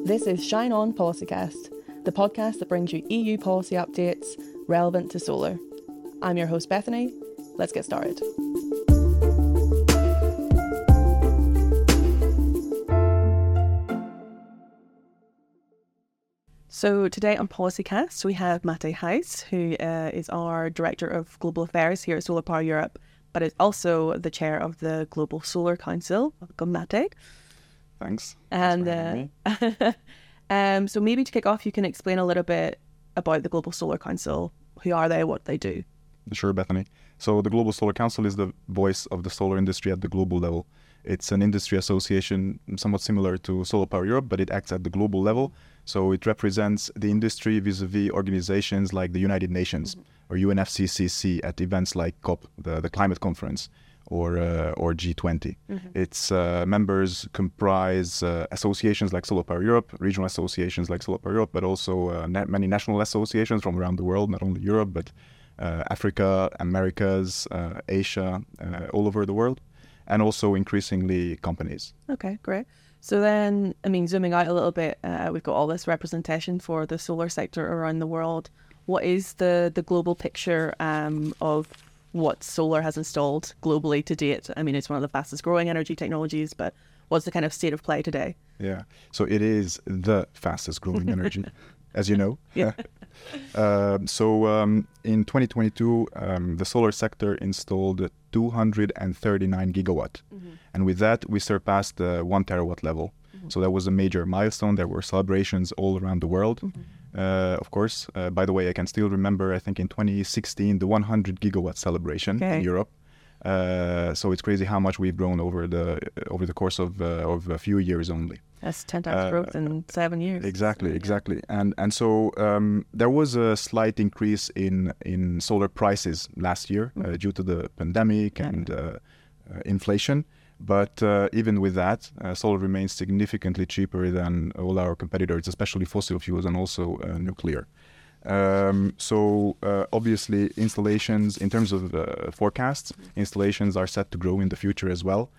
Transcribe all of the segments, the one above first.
This is Shine On Policycast, the podcast that brings you EU policy updates relevant to solar. I'm your host Bethany. Let's get started. So today on Policycast, we have Mate Huis, who is our Director of Global Affairs here at Solar Power Europe, but is also the Chair of the Global Solar Council. Welcome, Mate. Thanks. And so maybe to kick off, you can explain a little bit about the Global Solar Council. Who are they? What they do? Sure, Bethany. So the Global Solar Council is the voice of the solar industry at the global level. It's an industry association somewhat similar to Solar Power Europe, but it acts at the global level. So it represents the industry vis-a-vis organizations like the United Nations or UNFCCC at events like COP, the climate conference, or G20. Its members comprise associations like Solar Power Europe, regional associations like Solar Power Europe, but also many national associations from around the world, not only Europe, but Africa, Americas, Asia, all over the world, and also increasingly companies. Okay, great. So then, zooming out a little bit, we've got all this representation for the solar sector around the world. What is the global picture of what solar has installed globally to date? It's one of the fastest growing energy technologies, but what's the kind of state of play today? Yeah, so it is the fastest growing energy, as you know. Yeah. In 2022, the solar sector installed 239 gigawatt. And with that, we surpassed the 1 terawatt level. So that was a major milestone. There were celebrations all around the world. Of course, by the way, I can still remember, I think in 2016, the 100 gigawatt celebration in Europe. So it's crazy how much we've grown over the course of a few years only. That's 10 times growth in 7 years. Exactly. And so there was a slight increase in solar prices last year due to the pandemic and inflation. But even with that, solar remains significantly cheaper than all our competitors, especially fossil fuels and also nuclear. Obviously, installations, in terms of forecasts, installations are set to grow in the future as well.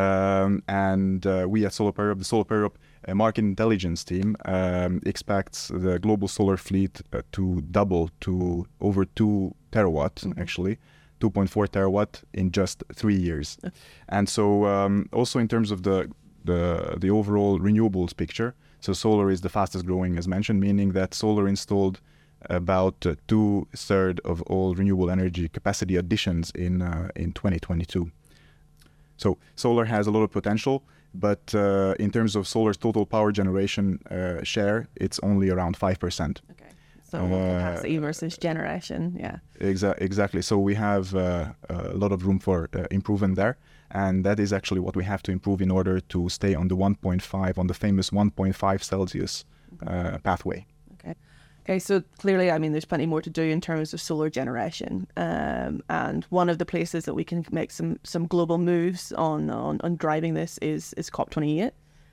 And we at Solar Power Europe, the Solar Power Europe market intelligence team, expects the global solar fleet to double to over 2 terawatt, actually. 2.4 terawatt in just 3 years. And so also in terms of the overall renewables picture, so solar is the fastest growing, as mentioned, meaning that solar installed about 2/3 of all renewable energy capacity additions in 2022. So solar has a lot of potential, but in terms of solar's total power generation share, it's only around 5%. Okay. So capacity versus generation, yeah. Exactly. So we have a lot of room for improvement there. And that is actually what we have to improve in order to stay on the 1.5, on the famous 1.5 Celsius pathway. Okay, so clearly, there's plenty more to do in terms of solar generation. And one of the places that we can make some global moves on driving this is COP28.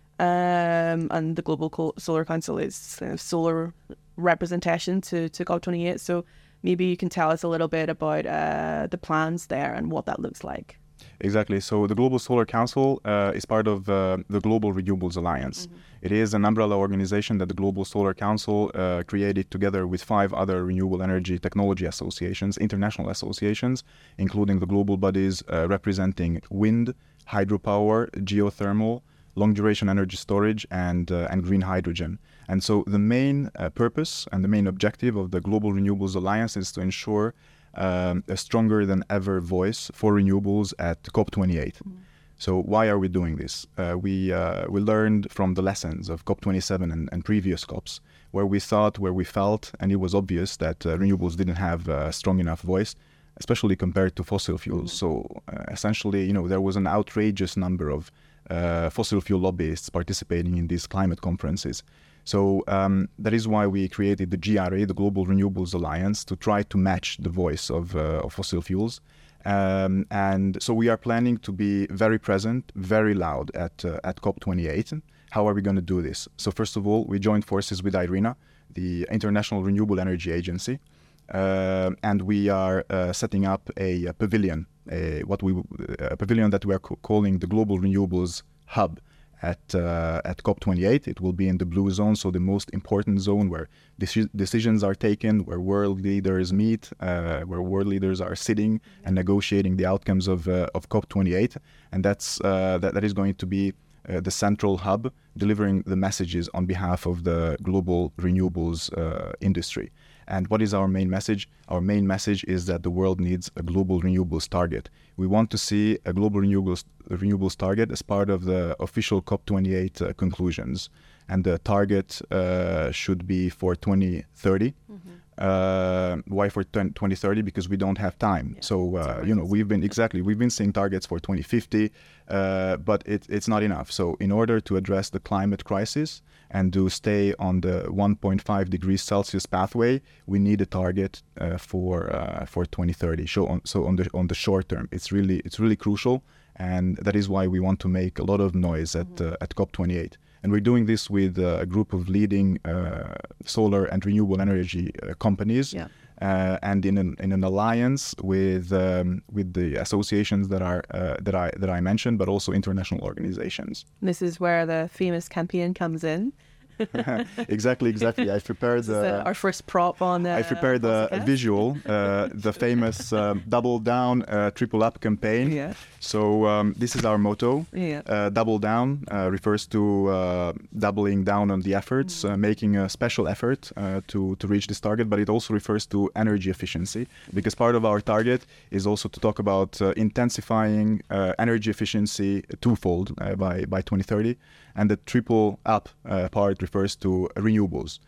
And the Global Solar Council is kind of solar representation to COP28. So maybe you can tell us a little bit about the plans there and what that looks like. Exactly. So the Global Solar Council is part of the Global Renewables Alliance. It is an umbrella organization that the Global Solar Council created together with 5 other renewable energy technology associations, international associations, including the global bodies representing wind, hydropower, geothermal, long-duration energy storage, and green hydrogen. And so the main purpose and the main objective of the Global Renewables Alliance is to ensure a stronger than ever voice for renewables at COP28. So why are we doing this? We learned from the lessons of COP27 and previous COPs, where we felt, and it was obvious that renewables didn't have a strong enough voice, especially compared to fossil fuels. So essentially, there was an outrageous number of fossil fuel lobbyists participating in these climate conferences. So that is why we created the GRA, the Global Renewables Alliance, to try to match the voice of fossil fuels. And so we are planning to be very present, very loud at COP28. How are we going to do this? So first of all, we joined forces with IRENA, the International Renewable Energy Agency, and we are setting up a pavilion, a pavilion that we are calling the Global Renewables Hub at COP28. It will be in the blue zone, so the most important zone where decisions are taken, where world leaders meet, where world leaders are sitting and negotiating the outcomes of COP28, and that is going to be the central hub delivering the messages on behalf of the global renewables industry. And what is our main message? Our main message is that the world needs a global renewables target. We want to see a global renewables target as part of the official COP28 conclusions. And the target should be for 2030. Why for 2030? Because we don't have time. Yeah, so we've been seeing targets for 2050, but it's not enough. So in order to address the climate crisis and to stay on the 1.5 degrees Celsius pathway, we need a target for 2030. So on the short term, it's really crucial, and that is why we want to make a lot of noise at COP28. And we're doing this with a group of leading solar and renewable energy companies, and in an alliance with the associations that I mentioned, but also international organizations. This is where the famous campaign comes in. Exactly. I prepared our first prop on. I prepared the visual, the famous double down, triple up campaign. Yeah. So this is our motto. Yeah. Double down refers to doubling down on the efforts, making a special effort to reach this target. But it also refers to energy efficiency, because part of our target is also to talk about intensifying energy efficiency twofold by 2030. And the triple up part refers to renewables.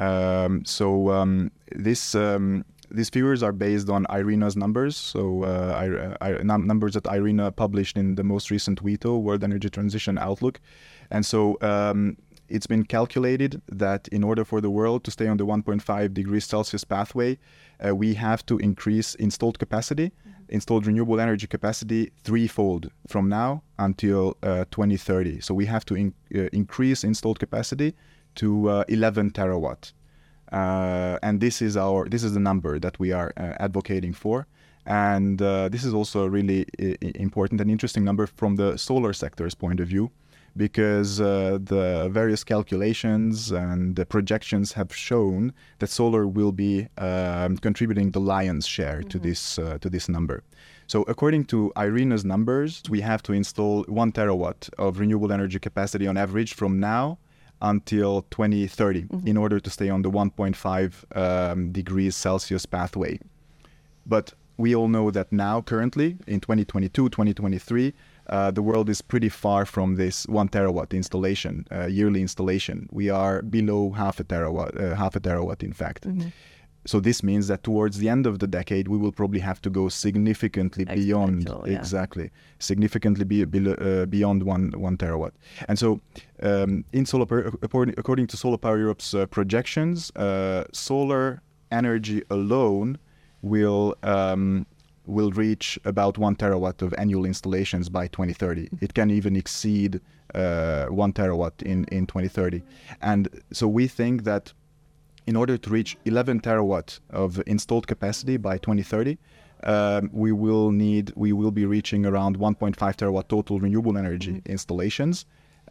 These figures are based on IRENA's numbers. So numbers that IRENA published in the most recent WETO, World Energy Transition Outlook. And so it's been calculated that in order for the world to stay on the 1.5 degrees Celsius pathway, we have to increase installed capacity, installed renewable energy capacity threefold from now until 2030. So we have to increase installed capacity to 11 terawatt. And this is the number that we are advocating for. And this is also a really important and interesting number from the solar sector's point of view, because the various calculations and the projections have shown that solar will be contributing the lion's share to this number. So according to IRENA's numbers, we have to install 1 terawatt of renewable energy capacity on average from now until 2030 in order to stay on the 1.5 degrees Celsius pathway. But we all know that now, currently, in 2022, 2023, the world is pretty far from this 1 terawatt installation, yearly installation. We are below half a terawatt, in fact. So this means that towards the end of the decade, we will probably have to go significantly beyond, significantly beyond one terawatt. And so, in solar, according to Solar Power Europe's projections, solar energy alone will reach about 1 terawatt of annual installations by 2030. It can even exceed 1 terawatt in 2030. And so we think that in order to reach 11 terawatt of installed capacity by 2030, we will be reaching around 1.5 terawatt total renewable energy installations.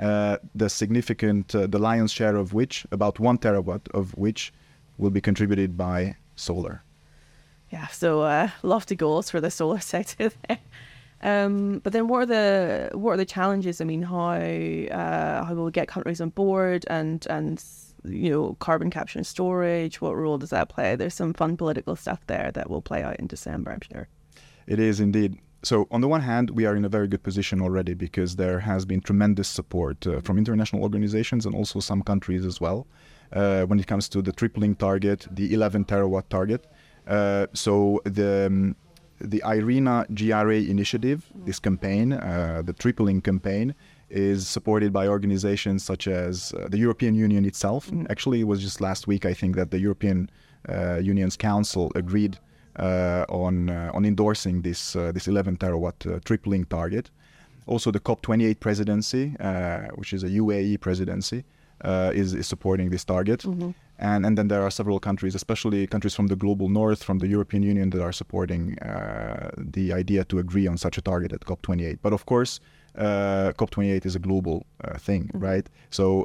The lion's share of which, about 1 terawatt of which, will be contributed by solar. Yeah, so lofty goals for the solar sector there. But then what are the challenges? I mean, how will we get countries on board and carbon capture and storage? What role does that play? There's some fun political stuff there that will play out in December, I'm sure. It is indeed. So on the one hand, we are in a very good position already because there has been tremendous support from international organizations and also some countries as well when it comes to the tripling target, the 11 terawatt target. So the IRENA GRA initiative, this campaign, the tripling campaign, is supported by organizations such as the European Union itself. Actually, it was just last week, I think, that the European Union's Council agreed on endorsing this 11 terawatt tripling target. Also, the COP28 presidency, which is a UAE presidency, is supporting this target. And then there are several countries, especially countries from the global north, from the European Union, that are supporting the idea to agree on such a target at COP28. But of course, COP28 is a global thing, right? So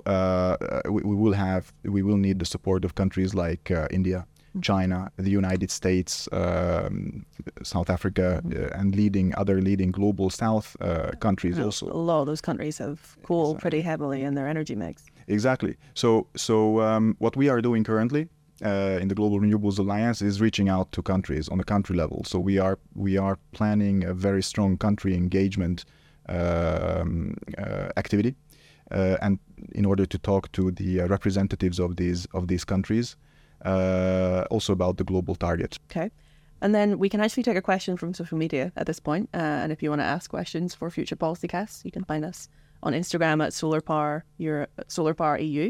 we will need the support of countries like India, China, the United States, South Africa, and other leading global South countries also. A lot of those countries have coal pretty heavily in their energy mix. Exactly. So what we are doing currently in the Global Renewables Alliance is reaching out to countries on a country level. So we are planning a very strong country engagement activity, and in order to talk to the representatives of these countries, also about the global target. Okay. And then we can actually take a question from social media at this point. And if you want to ask questions for future PolicyCasts, you can find us on Instagram at SolarPower EU.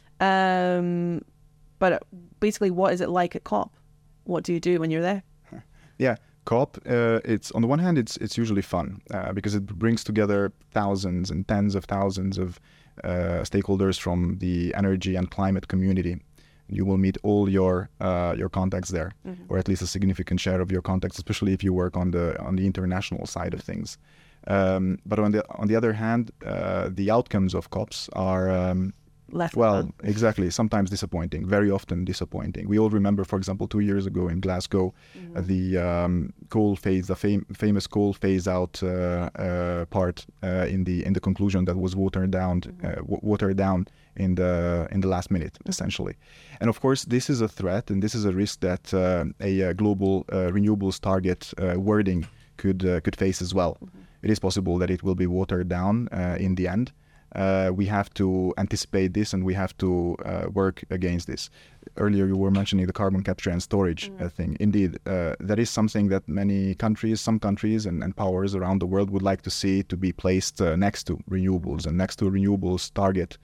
But basically, what is it like at COP? What do you do when you're there? Yeah, COP, it's on the one hand, it's usually fun because it brings together thousands and tens of thousands of stakeholders from the energy and climate community. You will meet all your contacts there, or at least a significant share of your contacts, especially if you work on the international side of things. But on the other hand, the outcomes of COPs are exactly, sometimes disappointing, very often disappointing. We all remember, for example, 2 years ago in Glasgow, the famous coal phase out part in the conclusion that was watered down in the last minute, essentially. And of course, this is a threat, and this is a risk that a global renewables target wording could face as well. It is possible that it will be watered down in the end. We have to anticipate this, and we have to work against this. Earlier, you were mentioning the carbon capture and storage thing. Indeed, that is something that some countries and powers around the world would like to see to be placed next to renewables and next to a renewables target.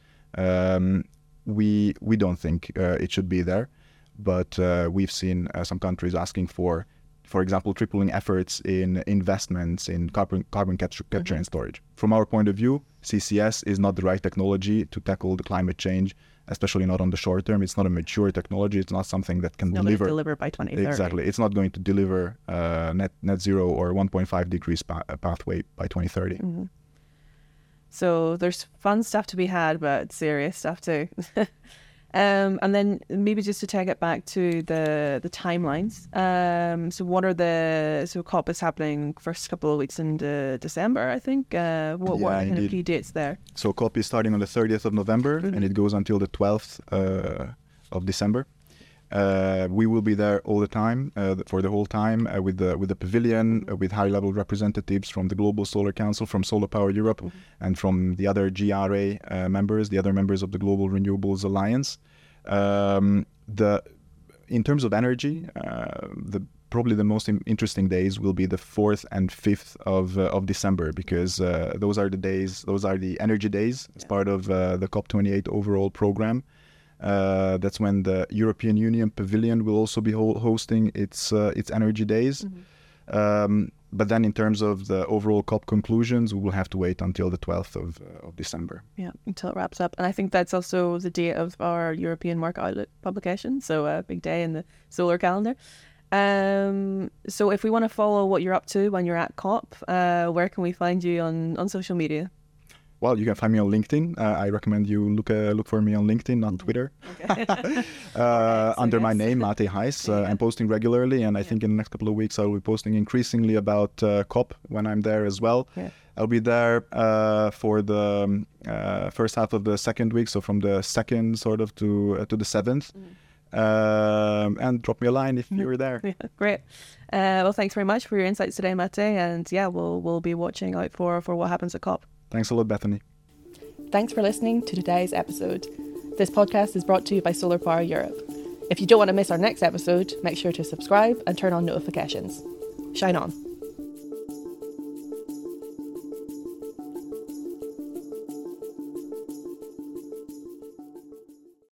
We don't think it should be there, but we've seen some countries asking for example, tripling efforts in investments in carbon capture and storage. From our point of view, CCS is not the right technology to tackle the climate change, especially not on the short term. It's not a mature technology. It's not something that can deliver by 2030. Exactly. It's not going to deliver net zero or 1.5 degrees pathway by 2030. So there's fun stuff to be had, but serious stuff too. And then maybe just to take it back to the timelines. So COP is happening first couple of weeks in December, I think. What are the kind of key dates there? So COP is starting on the 30th of November and it goes until the 12th of December. We will be there all the time, for the whole time, with the pavilion, with high-level representatives from the Global Solar Council, from Solar Power Europe, and from the other GRA members, the other members of the Global Renewables Alliance. In terms of energy, probably the most interesting days will be the 4th and 5th of December, because those are the energy days as part of the COP28 overall program. That's when the European Union Pavilion will also be hosting its energy days. But then in terms of the overall COP conclusions, we will have to wait until the 12th of December. Yeah, until it wraps up. And I think that's also the date of our European Market Outlook publication. So a big day in the solar calendar. So if we want to follow what you're up to when you're at COP, where can we find you on social media? Well, you can find me on LinkedIn. I recommend you look for me on LinkedIn, not Twitter. Okay. Under my name, Mate Heiss. I'm posting regularly, and I think in the next couple of weeks I'll be posting increasingly about COP when I'm there as well. Yeah. I'll be there for the first half of the second week, so from the 2nd sort of to the 7th. And drop me a line if you're there. Yeah, great. Well, thanks very much for your insights today, Mate. And yeah, we'll be watching out for what happens at COP. Thanks a lot, Bethany. Thanks for listening to today's episode. This podcast is brought to you by Solar Power Europe. If you don't want to miss our next episode, make sure to subscribe and turn on notifications. Shine on.